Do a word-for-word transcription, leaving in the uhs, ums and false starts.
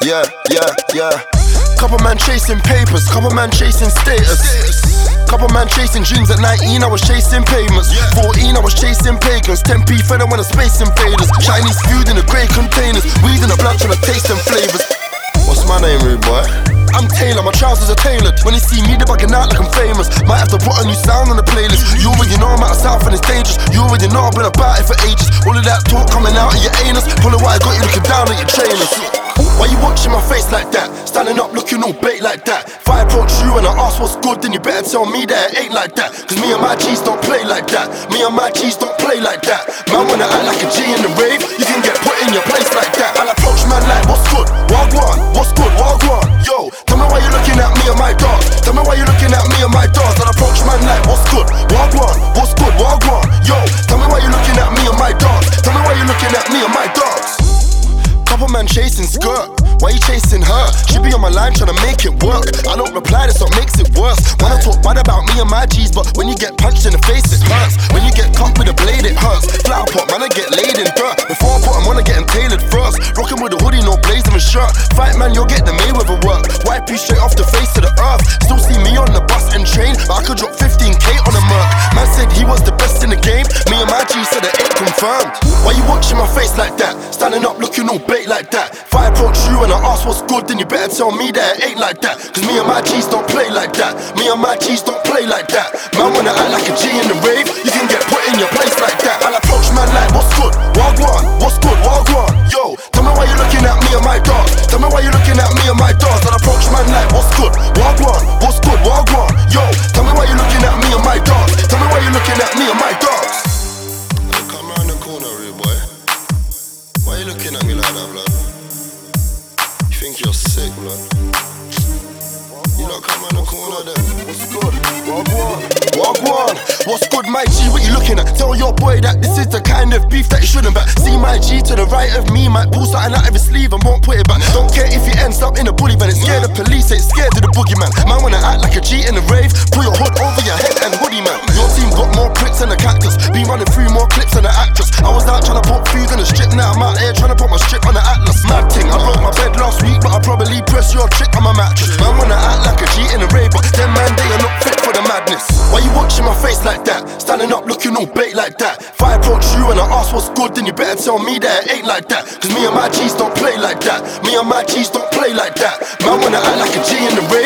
yeah, yeah, yeah. Couple man chasing papers, couple man chasing status. Couple man chasing dreams. At nineteen I was chasing pavements. Fourteen I was chasing pagans. ten p fed when the space invaders. Chinese food in the grey containers. Weed in the blood trying to taste them flavors. What's my name, rude boy? I'm Taylor, my trousers are tailored. When you see me, they're bugging out like I'm famous. Might have to put a new sound on the playlist. You already know I'm out of south and it's dangerous. You already know I've been about it for ages. All of that talk coming out of your anus. Pull of what I got you looking down at your trainers. Why you watching my face like that? Standing up looking all bait like that. If I approach you and I ask what's good, then you better tell me that it ain't like that. Cause me and my G's don't play like that. Me and my G's don't play like that. Man wanna act like a G in the rave, you can get put in your place like that. I'll approach man like what's good, wagwan, what's good, wagwan. Yo, tell me why you looking at me and my dogs. Tell me why you looking at me and my dogs. I'll approach man like what's good, wagwan, what's good, wagwan. Yo, tell me why you looking at me and my dogs. Tell me why you looking at me and my dogs. Couple man chasing skirt, why you chasing her? She be on my line trying to make it work. I don't reply, that's what makes it worse. Wanna talk bad about me and my G's, but when you get punched in the face it hurts. When you get cut with a blade it hurts. Flower pot, man, I get laid in dirt. Before I put them on, I get them tailored first. Rockin' with a hoodie, no blazer and shirt. Fight man, you'll get the Mayweather work. Wipe you straight off the face of the earth. Still see me on the bus and train, but I could drop fifteen K on a merc. Man said he was the best in the game. Me and my G said it ain't confirmed. Why you watching my face like that? Standing up looking all bait like that. If I approach you and I ask what's good, then you better tell me that it ain't like that. Cause me and my G's don't play like that. Me and my G's don't play like that. Man wanna act like a G in the rave, you can get put in your place like that. I'll approach man like what's good, wagwan, what's good, wagwan. Yo, tell me why you looking at me and my dogs. Tell me why you looking at me and my dogs. I'll approach man like what's good, wagwan, what's good, wagwan. Yo, tell me why you looking at me and my dogs. Tell me why you looking at me and my dogs. Come round the corner, rude boy. Why you looking at me like that, blood? You think you're sick, blood? You not come round the corner then. What's good? Wagwan. Wagwan. What's good, my G? What you looking at? Tell your boy that this is the kind of beef that you shouldn't back. See my G to the right of me, might pull something out of his sleeve and won't put it back. Don't care if he ends up in a bully van. It's scared of police, ain't scared of the boogeyman. Man wanna act like a G in the rave. Pull your hood over your head and hoodie, man. Your team got more pricks than a cactus. Been running through more clips than an actress. I was out trying to put food in the strip. Now I'm out here trying to put my strip on the Atlas. Mad thing, I broke my bed last week, but I probably press your trick on my mattress. Man wanna act like a G in the rave, but them man they are not fit for the madness. Why you watching my face like that? Standing up looking all bait like that. If I approach you and I ask what's good, then you better tell me that it ain't like that. Cause me and my G's don't play like that. Me and my G's don't play like that. Man wanna act like a G in the rave.